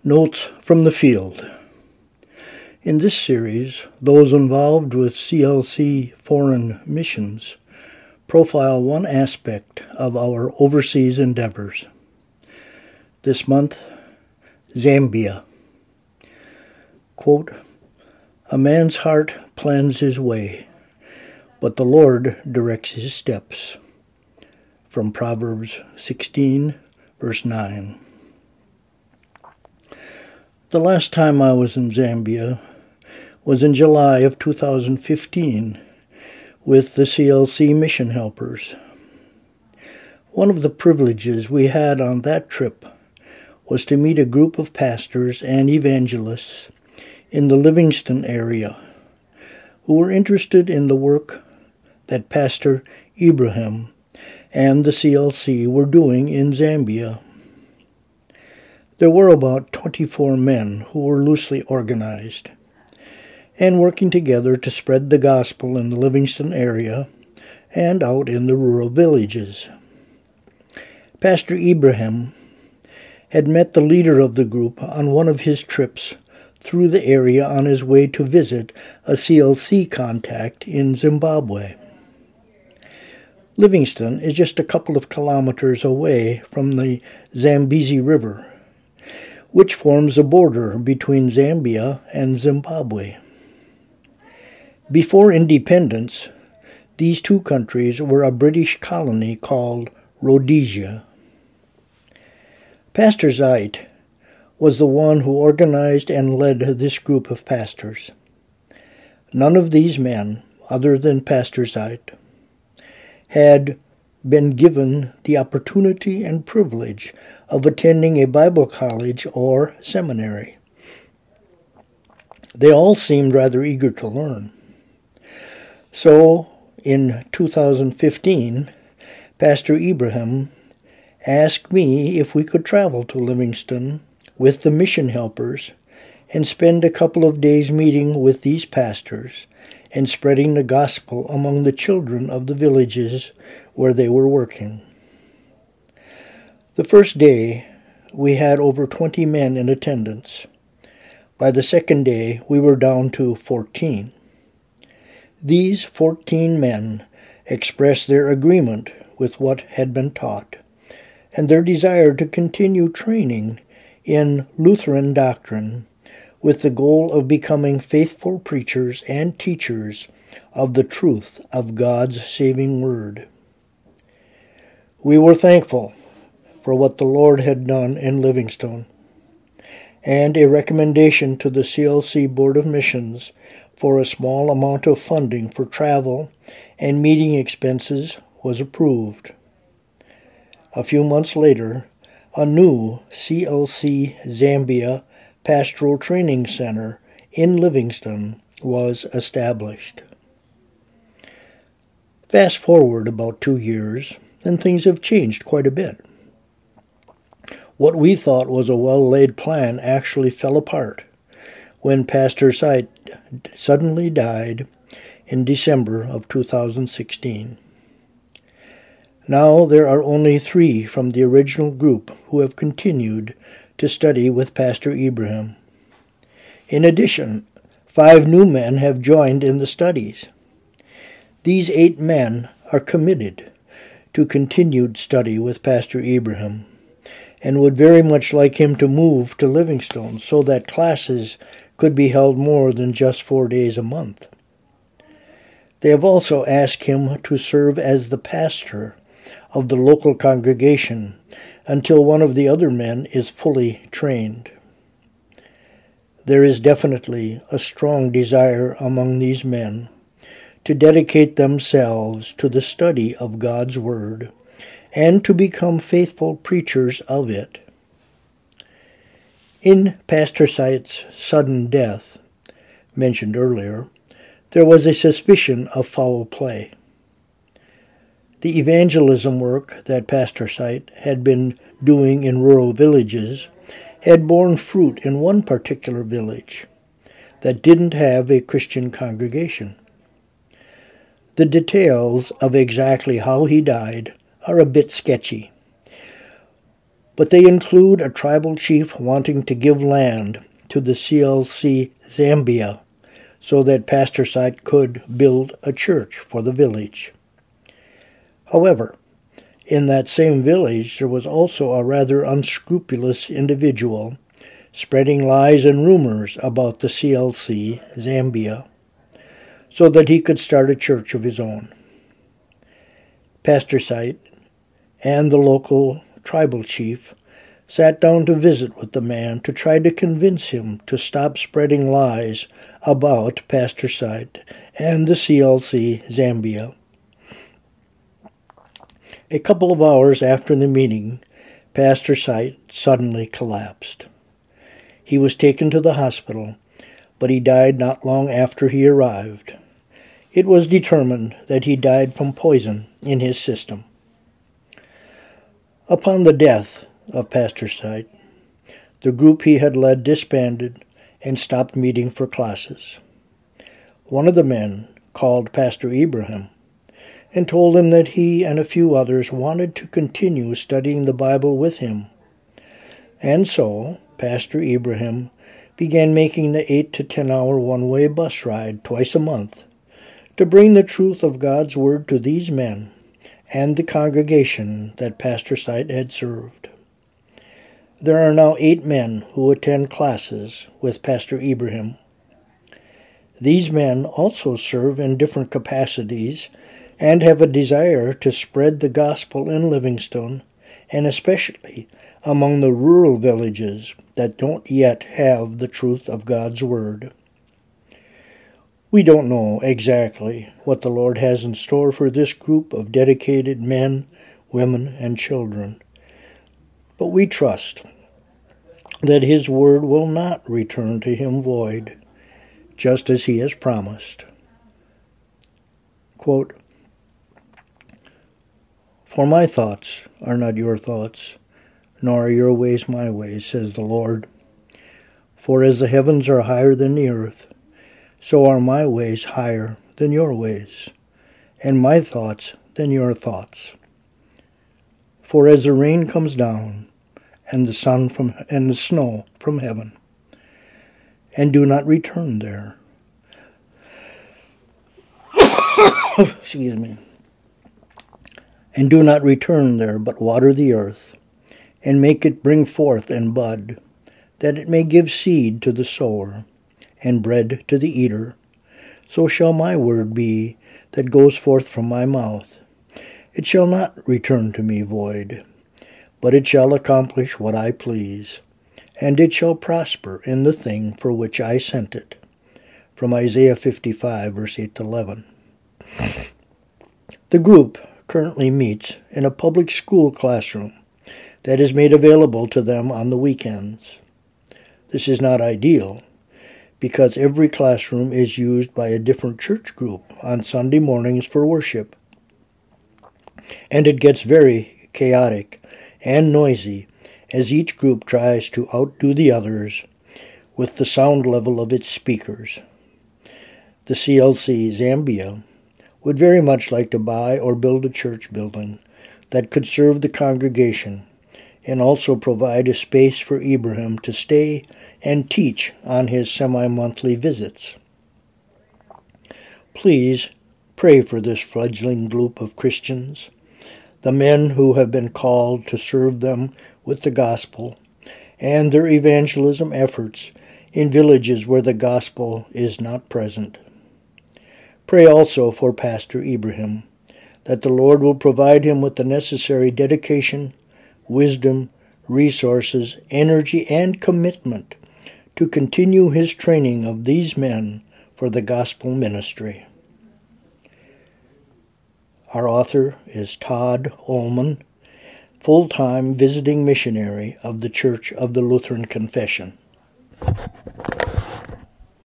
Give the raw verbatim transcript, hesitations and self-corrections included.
Notes from the Field. In this series, those involved with C L C foreign missions profile one aspect of our overseas endeavors. This month, Zambia. Quote, "A man's heart plans his way, but the Lord directs his steps." From Proverbs sixteen, verse nine. The last time I was in Zambia was in July of two thousand fifteen with the C L C mission helpers. One of the privileges we had on that trip was to meet a group of pastors and evangelists in the Livingstone area who were interested in the work that Pastor Ibrahim and the C L C were doing in Zambia. There were about twenty-four men who were loosely organized and working together to spread the gospel in the Livingstone area and out in the rural villages. Pastor Ibrahim had met the leader of the group on one of his trips through the area on his way to visit a C L C contact in Zimbabwe. Livingstone is just a couple of kilometers away from the Zambezi River, which forms a border between Zambia and Zimbabwe. Before independence, these two countries were a British colony called Rhodesia. Pastor Zeit was the one who organized and led this group of pastors. None of these men, other than Pastor Zeit, had been given the opportunity and privilege of attending a Bible college or seminary. They all seemed rather eager to learn. So, in two thousand fifteen, Pastor Ibrahim asked me if we could travel to Livingstone with the mission helpers and spend a couple of days meeting with these pastors and spreading the gospel among the children of the villages where they were working. The first day, we had over twenty men in attendance. By the second day, we were down to fourteen. These fourteen men expressed their agreement with what had been taught and their desire to continue training in Lutheran doctrine with the goal of becoming faithful preachers and teachers of the truth of God's saving word. We were thankful for what the Lord had done in Livingstone, and a recommendation to the C L C Board of Missions for a small amount of funding for travel and meeting expenses was approved. A few months later, a new C L C Zambia Pastoral Training Center in Livingstone was established. Fast forward about two years, and things have changed quite a bit. What we thought was a well-laid plan actually fell apart when Pastor Zeit suddenly died in December of two thousand sixteen. Now there are only three from the original group who have continued to study with Pastor Ibrahim. In addition, five new men have joined in the studies. These eight men are committed to continued study with Pastor Ibrahim and would very much like him to move to Livingstone so that classes could be held more than just four days a month. They have also asked him to serve as the pastor of the local congregation until one of the other men is fully trained. There is definitely a strong desire among these men to dedicate themselves to the study of God's Word and to become faithful preachers of it. In Pastor Zeit's sudden death, mentioned earlier, there was a suspicion of foul play. The evangelism work that Pastor Zeit had been doing in rural villages had borne fruit in one particular village that didn't have a Christian congregation. The details of exactly how he died are a bit sketchy, but they include a tribal chief wanting to give land to the C L C Zambia so that Pastor Site could build a church for the village. However, in that same village there was also a rather unscrupulous individual spreading lies and rumors about the C L C Zambia so that he could start a church of his own. Pastor Site and the local tribal chief sat down to visit with the man to try to convince him to stop spreading lies about Pastor Site and the C L C Zambia. A couple of hours after the meeting, Pastor Site suddenly collapsed. He was taken to the hospital, but he died not long after he arrived. It was determined that he died from poison in his system. Upon the death of Pastor Site, the group he had led disbanded and stopped meeting for classes. One of the men called Pastor Ibrahim and told him that he and a few others wanted to continue studying the Bible with him. And so, Pastor Ibrahim began making the eight to ten hour one-way bus ride twice a month to bring the truth of God's Word to these men and the congregation that Pastor Site had served. There are now eight men who attend classes with Pastor Ibrahim. These men also serve in different capacities and have a desire to spread the gospel in Livingstone, and especially among the rural villages that don't yet have the truth of God's Word. We don't know exactly what the Lord has in store for this group of dedicated men, women, and children, but we trust that His Word will not return to Him void, just as He has promised. Quote, "For my thoughts are not your thoughts, nor are your ways my ways, says the Lord. For as the heavens are higher than the earth, so are my ways higher than your ways, and my thoughts than your thoughts. For as the rain comes down, and the sun from and the snow from heaven, and do not return there." Excuse me. "And do not return there, but water the earth, and make it bring forth and bud, that it may give seed to the sower, and bread to the eater, so shall my word be that goes forth from my mouth. It shall not return to me void, but it shall accomplish what I please, and it shall prosper in the thing for which I sent it." From Isaiah fifty-five, verse eight to eleven. The group currently meets in a public school classroom that is made available to them on the weekends. This is not ideal, because every classroom is used by a different church group on Sunday mornings for worship, and it gets very chaotic and noisy as each group tries to outdo the others with the sound level of its speakers. The C L C Zambia would very much like to buy or build a church building that could serve the congregation and also provide a space for Ibrahim to stay and teach on his semi-monthly visits. Please pray for this fledgling group of Christians, the men who have been called to serve them with the gospel, and their evangelism efforts in villages where the gospel is not present. Pray also for Pastor Ibrahim, that the Lord will provide him with the necessary dedication, wisdom, resources, energy, and commitment to continue his training of these men for the gospel ministry. Our author is Todd Ullman, full-time visiting missionary of the Church of the Lutheran Confession.